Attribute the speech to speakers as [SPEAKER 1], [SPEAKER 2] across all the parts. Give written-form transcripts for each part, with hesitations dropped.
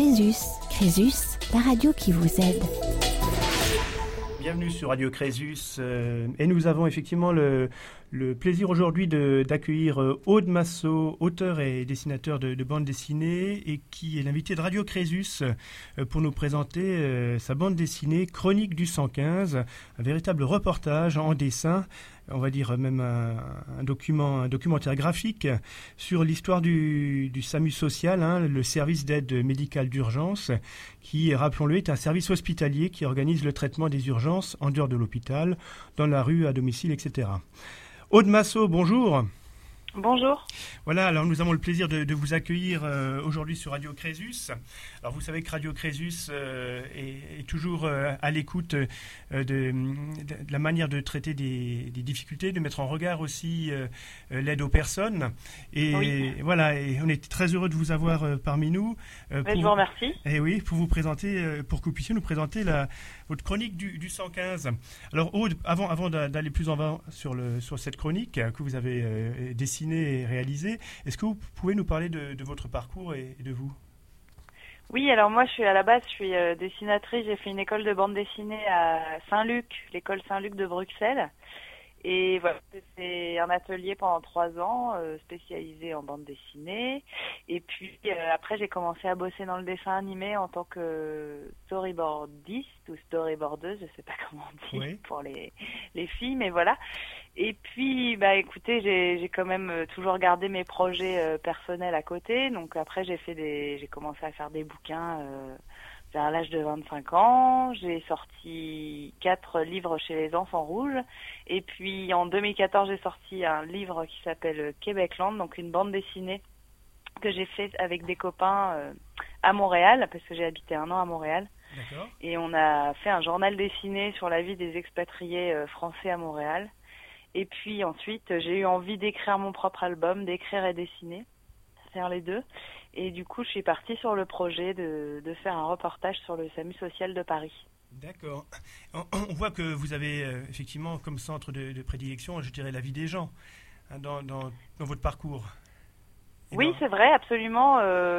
[SPEAKER 1] Crésus. Crésus, la radio qui vous aide.
[SPEAKER 2] Bienvenue sur Radio Crésus et nous avons effectivement le plaisir aujourd'hui d'accueillir Aude Massot, auteur et dessinateur de bande dessinée et qui est l'invité de Radio Crésus pour nous présenter sa bande dessinée Chronique du 115, un véritable reportage en dessin, on va dire même un documentaire graphique sur l'histoire du SAMU social, le service d'aide médicale d'urgence, qui, rappelons-le, est un service hospitalier qui organise le traitement des urgences en dehors de l'hôpital, dans la rue, à domicile, etc. Aude Massot, bonjour.
[SPEAKER 3] Bonjour.
[SPEAKER 2] Voilà, alors nous avons le plaisir de vous accueillir aujourd'hui sur Radio Crésus. Alors vous savez que Radio Crésus est toujours à l'écoute de la manière de traiter des difficultés, de mettre en regard aussi l'aide aux personnes. Et
[SPEAKER 3] oui.
[SPEAKER 2] Voilà, et on est très heureux de vous avoir parmi nous.
[SPEAKER 3] Je vous remercie.
[SPEAKER 2] Et oui, pour vous présenter, pour que vous puissiez nous présenter votre chronique du 115. Alors Aude, avant d'aller plus en avant sur cette chronique que vous avez dessinée et réalisée, est-ce que vous pouvez nous parler de votre parcours et de vous ?
[SPEAKER 3] Oui, alors moi à la base je suis dessinatrice, j'ai fait une école de bande dessinée à Saint-Luc, l'école Saint-Luc de Bruxelles. Et voilà, c'est un atelier pendant 3 ans, spécialisé en bande dessinée. Et puis après, j'ai commencé à bosser dans le dessin animé en tant que storyboardiste ou storyboardeuse, je sais pas comment on dit pour les filles, mais voilà. Et puis, écoutez, j'ai quand même toujours gardé mes projets personnels à côté. Donc après, j'ai commencé à faire des bouquins vers l'âge de 25 ans. J'ai sorti 4 livres chez les Enfants Rouges. Et puis en 2014, j'ai sorti un livre qui s'appelle Québecland, donc une bande dessinée que j'ai fait avec des copains à Montréal, parce que j'ai habité 1 an à Montréal.
[SPEAKER 2] D'accord.
[SPEAKER 3] Et on a fait un journal dessiné sur la vie des expatriés français à Montréal. Et puis ensuite, j'ai eu envie d'écrire mon propre album, d'écrire et dessiner, faire les deux. Et du coup, je suis partie sur le projet de faire un reportage sur le SAMU social de Paris.
[SPEAKER 2] D'accord. On voit que vous avez effectivement comme centre de prédilection, je dirais, la vie des gens dans votre parcours.
[SPEAKER 3] Oui, c'est vrai, absolument.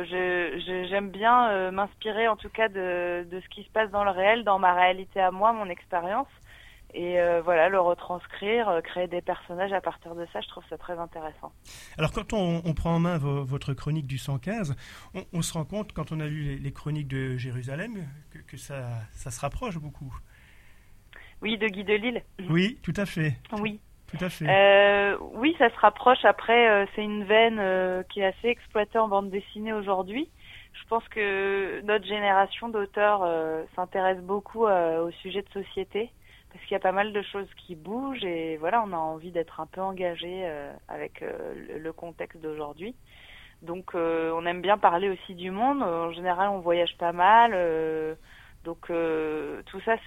[SPEAKER 3] J'aime bien m'inspirer en tout cas de ce qui se passe dans le réel, dans ma réalité à moi, mon expérience. Et voilà, le retranscrire, créer des personnages à partir de ça, je trouve ça très intéressant.
[SPEAKER 2] Alors quand on prend en main votre chronique du 115, on se rend compte, quand on a lu les chroniques de Jérusalem, que ça se rapproche beaucoup.
[SPEAKER 3] Oui, de Guy Delisle.
[SPEAKER 2] Oui, tout à fait.
[SPEAKER 3] Oui.
[SPEAKER 2] Tout à fait.
[SPEAKER 3] Oui, ça se rapproche. Après, c'est une veine qui est assez exploitée en bande dessinée aujourd'hui. Je pense que notre génération d'auteurs s'intéresse beaucoup au sujet de société, parce qu'il y a pas mal de choses qui bougent et voilà, on a envie d'être un peu engagé avec le contexte d'aujourd'hui. Donc on aime bien parler aussi du monde. En général, on voyage pas mal. Donc tout ça,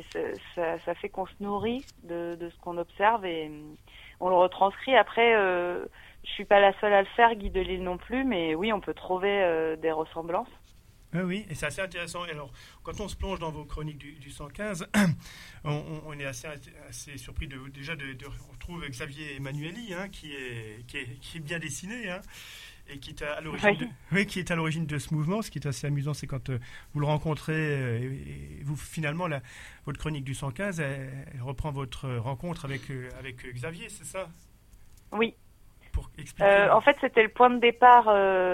[SPEAKER 3] ça fait qu'on se nourrit de ce qu'on observe et on le retranscrit. Après, je suis pas la seule à le faire, Guy Delisle non plus, mais oui, on peut trouver des ressemblances.
[SPEAKER 2] Oui, et c'est assez intéressant. Alors, quand on se plonge dans vos chroniques du 115, on est assez surpris de retrouver Xavier Emmanuelli, qui est bien dessiné, et qui est à l'origine de ce mouvement. Ce qui est assez amusant, c'est quand vous le rencontrez, et vous finalement votre chronique du 115, elle reprend votre rencontre avec Xavier, c'est ça ?
[SPEAKER 3] Oui.
[SPEAKER 2] Pour expliquer.
[SPEAKER 3] En fait, c'était le point de départ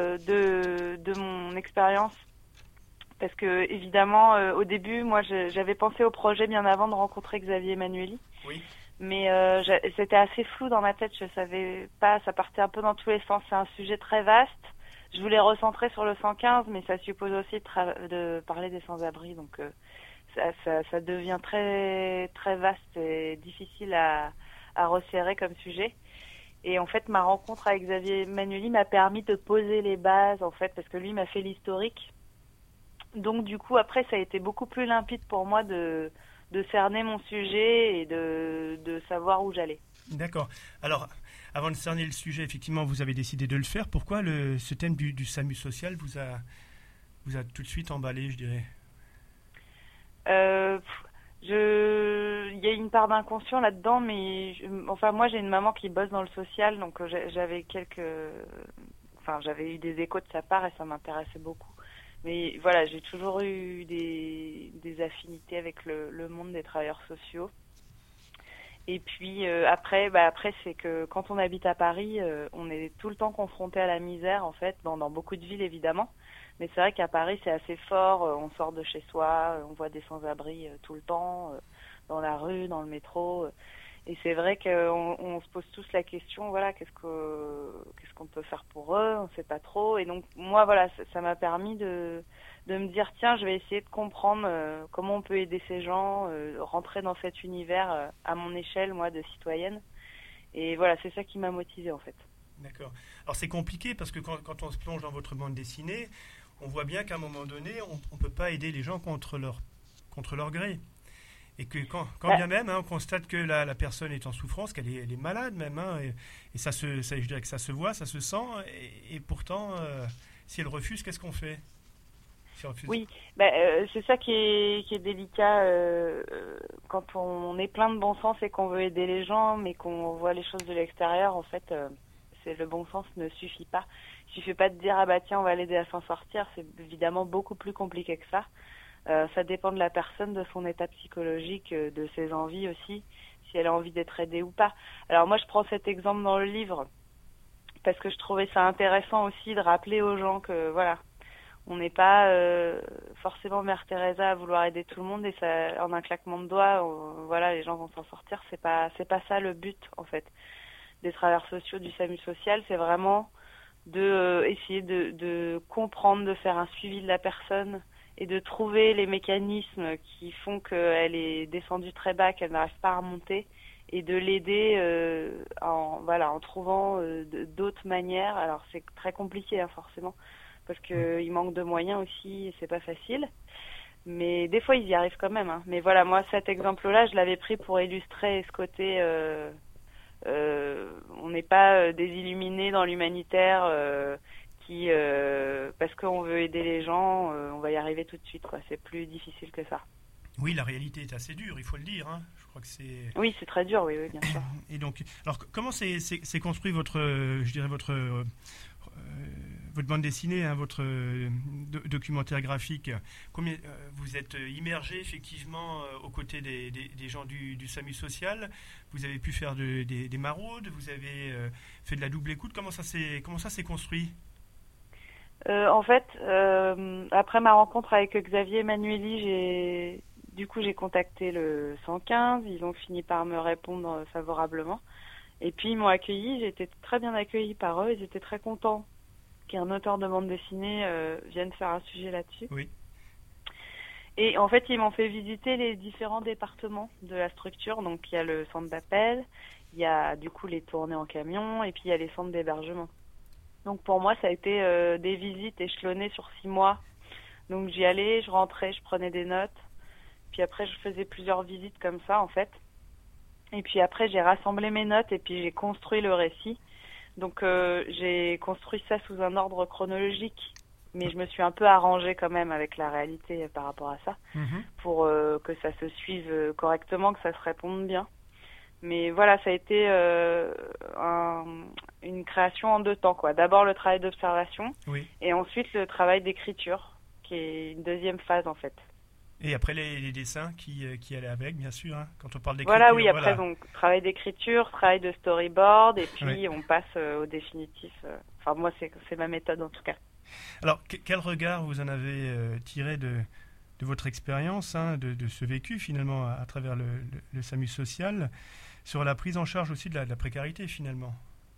[SPEAKER 3] de mon expérience. Parce que, évidemment, au début, moi, j'avais pensé au projet bien avant de rencontrer Xavier Emmanuelli.
[SPEAKER 2] Oui.
[SPEAKER 3] Mais c'était assez flou dans ma tête, je savais pas, ça partait un peu dans tous les sens. C'est un sujet très vaste. Je voulais recentrer sur le 115, mais ça suppose aussi de parler des sans-abri. Donc, ça devient très, très vaste et difficile à resserrer comme sujet. Et en fait, ma rencontre avec Xavier Emmanuelli m'a permis de poser les bases, en fait, parce que lui m'a fait l'historique. Donc du coup, après, ça a été beaucoup plus limpide pour moi de cerner mon sujet et de savoir où j'allais.
[SPEAKER 2] D'accord. Alors, avant de cerner le sujet, effectivement, vous avez décidé de le faire. Pourquoi ce thème du SAMU social vous a tout de suite emballé, je dirais ?
[SPEAKER 3] Il y a une part d'inconscient là-dedans, mais moi j'ai une maman qui bosse dans le social, donc j'avais eu des échos de sa part et ça m'intéressait beaucoup. Mais voilà, j'ai toujours eu des affinités avec le monde des travailleurs sociaux. Et puis après c'est que quand on habite à Paris, on est tout le temps confronté à la misère en fait, dans beaucoup de villes évidemment. Mais c'est vrai qu'à Paris c'est assez fort. On sort de chez soi, on voit des sans-abri tout le temps, dans la rue, dans le métro. Et c'est vrai qu'on se pose tous la question, voilà, qu'est-ce qu'on peut faire pour eux, on sait pas trop. Et donc moi voilà, ça m'a permis de me dire tiens, je vais essayer de comprendre comment on peut aider ces gens, rentrer dans cet univers à mon échelle, moi, de citoyenne. Et voilà, c'est ça qui m'a motivée en fait.
[SPEAKER 2] D'accord. Alors c'est compliqué parce que quand on se plonge dans votre bande dessinée, on voit bien qu'à un moment donné, on ne peut pas aider les gens contre leur gré. Et que quand bien même, on constate que la personne est en souffrance, qu'elle est malade même, et je dirais que ça se voit, ça se sent, et pourtant, si elle refuse, qu'est-ce qu'on fait? Si elle refuse...
[SPEAKER 3] Oui, c'est ça qui est délicat quand on est plein de bon sens et qu'on veut aider les gens, mais qu'on voit les choses de l'extérieur, en fait, le bon sens ne suffit pas. Il suffit pas de dire ah bah tiens on va l'aider à s'en sortir, c'est évidemment beaucoup plus compliqué que ça. Ça dépend de la personne, de son état psychologique, de ses envies aussi, si elle a envie d'être aidée ou pas. Alors moi je prends cet exemple dans le livre parce que je trouvais ça intéressant aussi de rappeler aux gens que voilà, on n'est pas forcément Mère Teresa à vouloir aider tout le monde et ça, en un claquement de doigts, voilà, les gens vont s'en sortir. C'est pas ça le but en fait des travailleurs sociaux, du SAMU social. C'est vraiment de essayer de comprendre, de faire un suivi de la personne et de trouver les mécanismes qui font qu'elle est descendue très bas, qu'elle n'arrive pas à remonter, et de l'aider en trouvant d'autres manières. Alors c'est très compliqué forcément, parce qu'il manque de moyens aussi, et c'est pas facile. Mais des fois ils y arrivent quand même. Mais voilà, moi cet exemple-là, je l'avais pris pour illustrer ce côté... on n'est pas des illuminés dans l'humanitaire qui, parce qu'on veut aider les gens, on va y arriver tout de suite, quoi. C'est plus difficile que ça.
[SPEAKER 2] Oui, la réalité est assez dure, il faut le dire. Je crois que c'est...
[SPEAKER 3] Oui, c'est très dur, oui, bien sûr.
[SPEAKER 2] Et donc, alors comment s'est construit votre bande dessinée, votre documentaire graphique? Combien vous êtes immergé effectivement aux côtés des gens du SAMU social? Vous avez pu faire des maraudes? Vous avez fait de la double écoute? Comment ça s'est construit?
[SPEAKER 3] En fait, après ma rencontre avec Xavier Emanueli, j'ai contacté le 115. Ils ont fini par me répondre favorablement. Et puis ils m'ont accueilli. J'ai été très bien accueillie par eux. Ils étaient très contents qu'un auteur de bande dessinée vienne faire un sujet là-dessus.
[SPEAKER 2] Oui.
[SPEAKER 3] Et en fait, ils m'ont fait visiter les différents départements de la structure. Donc il y a le centre d'appel, il y a du coup les tournées en camion, et puis il y a les centres d'hébergement. Donc pour moi, ça a été des visites échelonnées sur 6 mois. Donc j'y allais, je rentrais, je prenais des notes. Puis après, je faisais plusieurs visites comme ça, en fait. Et puis après, j'ai rassemblé mes notes et puis j'ai construit le récit. Donc j'ai construit ça sous un ordre chronologique. Mais je me suis un peu arrangée quand même avec la réalité par rapport à ça. Pour que ça se suive correctement, que ça se réponde bien. Mais voilà, ça a été une création en 2 temps, quoi. D'abord le travail d'observation,
[SPEAKER 2] oui,
[SPEAKER 3] et ensuite le travail d'écriture, qui est une deuxième phase en fait.
[SPEAKER 2] Et après les dessins qui allaient avec, bien sûr, quand on parle d'écriture.
[SPEAKER 3] Voilà, oui, après donc travail d'écriture, travail de storyboard, et puis on passe au définitif. Enfin moi c'est ma méthode en tout cas.
[SPEAKER 2] Alors quel regard vous en avez tiré de votre expérience, de ce vécu finalement à travers le SAMU social, sur la prise en charge aussi de la précarité finalement?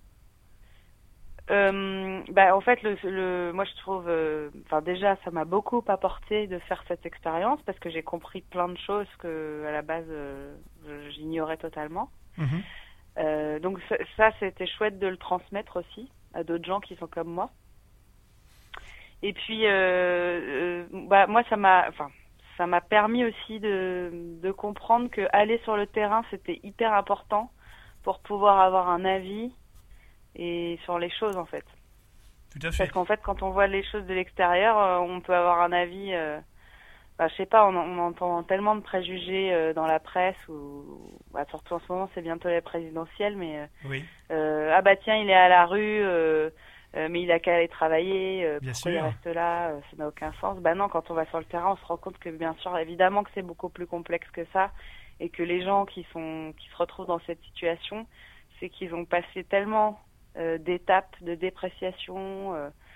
[SPEAKER 3] En fait, moi je trouve, déjà, ça m'a beaucoup apporté de faire cette expérience parce que j'ai compris plein de choses que à la base j'ignorais totalement. Donc ça, c'était chouette de le transmettre aussi à d'autres gens qui sont comme moi. Et puis, moi, ça m'a permis aussi de comprendre que aller sur le terrain, c'était hyper important pour pouvoir avoir un avis et sur les choses, en fait.
[SPEAKER 2] Tout à fait.
[SPEAKER 3] Parce qu'en fait, quand on voit les choses de l'extérieur, on peut avoir un avis... je sais pas, on entend tellement de préjugés dans la presse, surtout en ce moment, c'est bientôt la présidentielle, mais...
[SPEAKER 2] Oui.
[SPEAKER 3] Tiens, il est à la rue... mais il a qu'à aller travailler,
[SPEAKER 2] Bien
[SPEAKER 3] pourquoi il
[SPEAKER 2] sûr.
[SPEAKER 3] reste là, ça n'a aucun sens. Ben non, quand on va sur le terrain, on se rend compte que bien sûr, évidemment que c'est beaucoup plus complexe que ça, et que les gens qui se retrouvent dans cette situation, c'est qu'ils ont passé tellement d'étapes de dépréciation,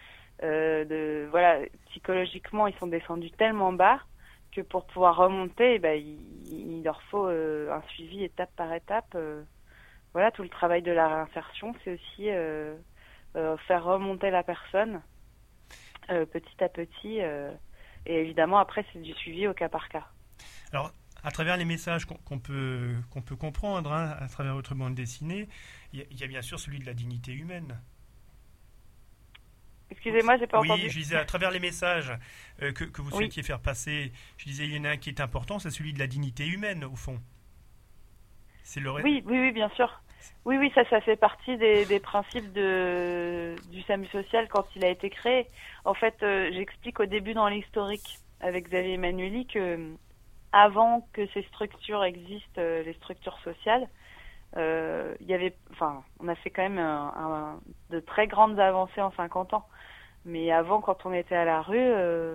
[SPEAKER 3] voilà, psychologiquement, ils sont descendus tellement bas que pour pouvoir remonter, il leur faut un suivi étape par étape. Voilà, tout le travail de la réinsertion, c'est aussi faire remonter la personne petit à petit. Et évidemment, après, c'est du suivi au cas par cas.
[SPEAKER 2] Alors, à travers les messages qu'on peut comprendre, hein, à travers votre bande dessinée, il y a bien sûr celui de la dignité humaine.
[SPEAKER 3] Excusez-moi, j'ai pas
[SPEAKER 2] Oui,
[SPEAKER 3] entendu.
[SPEAKER 2] je disais, à travers les messages que vous
[SPEAKER 3] Oui.
[SPEAKER 2] souhaitiez faire passer, je disais, il y en a un qui est important, c'est celui de la dignité humaine, au fond. C'est le...
[SPEAKER 3] Oui, bien sûr. Oui, ça fait partie des principes du SAMU social quand il a été créé. En fait, j'explique au début dans l'historique avec Xavier Emmanueli que avant que ces structures existent, les structures sociales, il y avait, enfin, on a fait quand même de très grandes avancées en 50 ans. Mais avant, quand on était à la rue,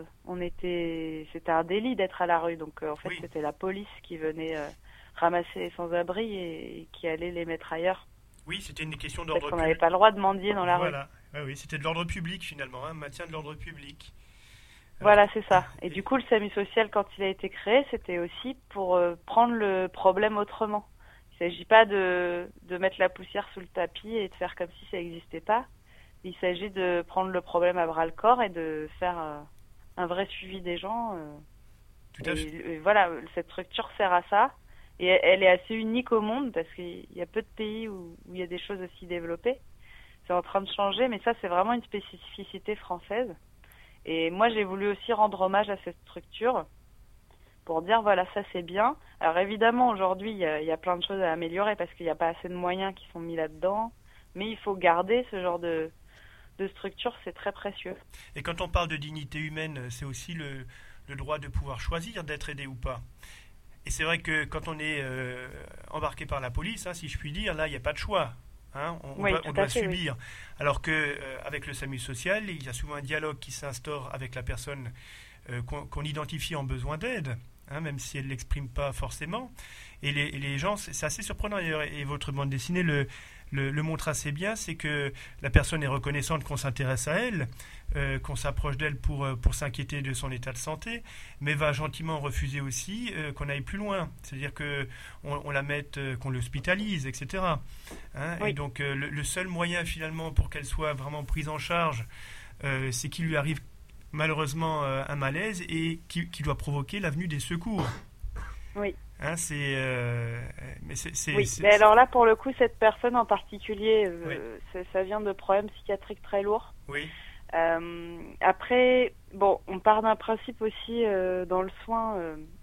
[SPEAKER 3] c'était un délit d'être à la rue. Donc, en fait,
[SPEAKER 2] Oui.
[SPEAKER 3] c'était la police qui venait ramasser les sans-abri et qui allait les mettre ailleurs.
[SPEAKER 2] Oui, c'était une question
[SPEAKER 3] Parce
[SPEAKER 2] d'ordre
[SPEAKER 3] qu'on n'avait
[SPEAKER 2] public.
[SPEAKER 3] pas le droit de mendier dans la rue.
[SPEAKER 2] Voilà, oui, c'était de l'ordre public finalement, hein, maintien de l'ordre public.
[SPEAKER 3] Voilà, c'est ça. Et du coup, le SAMU social, quand il a été créé, c'était aussi pour prendre le problème autrement. Il ne s'agit pas de mettre la poussière sous le tapis et de faire comme si ça n'existait pas. Il s'agit de prendre le problème à bras-le-corps et de faire un vrai suivi des gens.
[SPEAKER 2] Tout à fait.
[SPEAKER 3] Et voilà, cette structure sert à ça. Et elle est assez unique au monde parce qu'il y a peu de pays où il y a des choses aussi développées. C'est en train de changer, mais ça, c'est vraiment une spécificité française. Et moi, j'ai voulu aussi rendre hommage à cette structure pour dire, voilà, ça c'est bien. Alors évidemment, aujourd'hui, il y a plein de choses à améliorer parce qu'il n'y a pas assez de moyens qui sont mis là-dedans. Mais il faut garder ce genre de structure, c'est très précieux.
[SPEAKER 2] Et quand on parle de dignité humaine, c'est aussi le droit de pouvoir choisir d'être aidé ou pas. Et c'est vrai que quand on est embarqué par la police, hein, si je puis dire, là, il n'y a pas de choix. Hein, on doit subir. Oui. Alors qu'avec le SAMU social, il y a souvent un dialogue qui s'instaure avec la personne qu'on identifie en besoin d'aide, hein, même si elle ne l'exprime pas forcément. Et les gens, c'est assez surprenant d'ailleurs, et votre bande dessinée le montre assez bien, c'est que la personne est reconnaissante qu'on s'intéresse à elle, qu'on s'approche d'elle pour s'inquiéter de son état de santé, mais va gentiment refuser aussi qu'on aille plus loin. C'est-à-dire qu'on la mette, qu'on l'hospitalise, etc. Hein, oui. Et donc le seul moyen finalement pour qu'elle soit vraiment prise en charge, c'est qu'il lui arrive malheureusement un malaise et qui doit provoquer l'avenue des secours.
[SPEAKER 3] Oui.
[SPEAKER 2] Hein,
[SPEAKER 3] mais alors là, pour le coup, cette personne en particulier, oui. Ça vient de problèmes psychiatriques très lourds.
[SPEAKER 2] Oui.
[SPEAKER 3] Après, bon, on part d'un principe aussi dans le soin,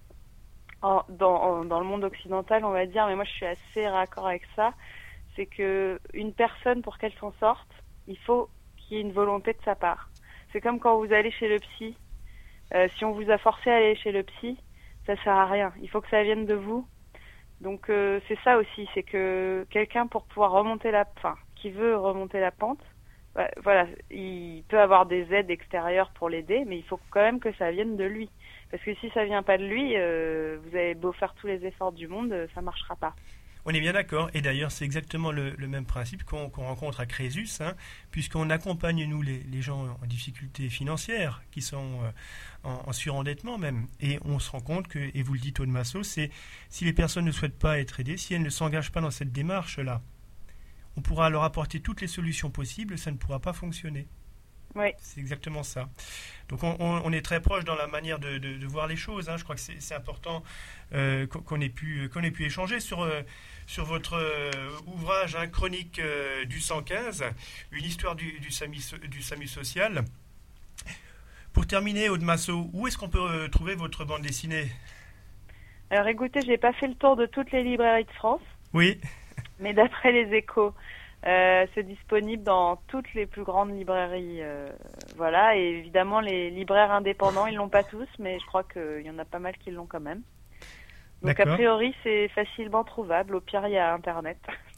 [SPEAKER 3] dans le monde occidental, on va dire, mais moi je suis assez raccord avec ça, c'est que une personne, pour qu'elle s'en sorte, il faut qu'il y ait une volonté de sa part. C'est comme quand vous allez chez le psy. Si on vous a forcé à aller chez le psy, ça sert à rien. Il faut que ça vienne de vous. Donc c'est ça aussi, c'est que quelqu'un pour pouvoir qui veut remonter la pente, voilà, il peut avoir des aides extérieures pour l'aider, mais il faut quand même que ça vienne de lui. Parce que si ça vient pas de lui, vous avez beau faire tous les efforts du monde, ça marchera pas.
[SPEAKER 2] On est bien d'accord, et d'ailleurs c'est exactement le même principe qu'on rencontre à Crésus, hein, puisqu'on accompagne nous les gens en difficulté financière, qui sont en surendettement même, et on se rend compte que, et vous le dites Aude Massot, c'est si les personnes ne souhaitent pas être aidées, si elles ne s'engagent pas dans cette démarche-là, on pourra leur apporter toutes les solutions possibles, ça ne pourra pas fonctionner.
[SPEAKER 3] Oui.
[SPEAKER 2] C'est exactement ça. Donc on est très proche dans la manière de voir les choses. Hein. Je crois que c'est important qu'on ait pu échanger sur votre ouvrage, hein, Chronique du 115, une histoire du SAMU social. Pour terminer, Aude Massot, où est-ce qu'on peut trouver votre bande dessinée ?
[SPEAKER 3] Alors écoutez, j'ai pas fait le tour de toutes les librairies de France.
[SPEAKER 2] Oui.
[SPEAKER 3] Mais d'après les Échos, c'est disponible dans toutes les plus grandes librairies. Voilà, et évidemment, les libraires indépendants, ils l'ont pas tous, mais je crois qu'il y en a pas mal qui l'ont quand même. Donc a priori, c'est facilement trouvable. Au pire, il y a Internet.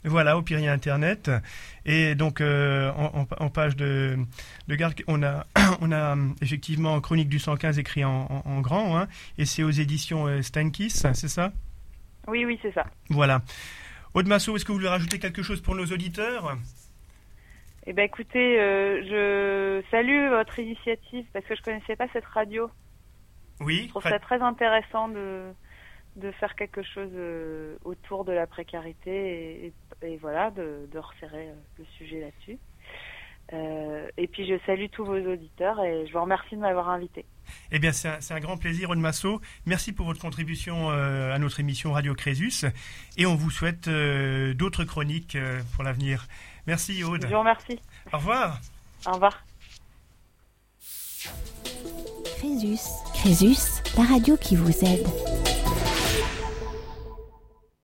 [SPEAKER 2] Voilà, au pire il y a Internet. Et donc en page de garde, on a effectivement Chronique du 115 écrit en grand, hein, et c'est aux éditions Steinkiss, c'est ça?
[SPEAKER 3] Oui, c'est ça.
[SPEAKER 2] Voilà. Aude Massot, est-ce que vous voulez rajouter quelque chose pour nos auditeurs?
[SPEAKER 3] Eh ben écoutez, je salue votre initiative parce que je connaissais pas cette radio.
[SPEAKER 2] Oui.
[SPEAKER 3] Je trouve ça très intéressant de faire quelque chose autour de la précarité et voilà, de resserrer le sujet là-dessus. Et puis je salue tous vos auditeurs et je vous remercie de m'avoir invité.
[SPEAKER 2] Eh bien, c'est un grand plaisir, Aude Massot. Merci pour votre contribution à notre émission Radio Crésus. Et on vous souhaite d'autres chroniques pour l'avenir. Merci, Aude.
[SPEAKER 3] Je vous remercie.
[SPEAKER 2] Au revoir.
[SPEAKER 3] Au revoir.
[SPEAKER 1] Crésus, la radio qui vous aide.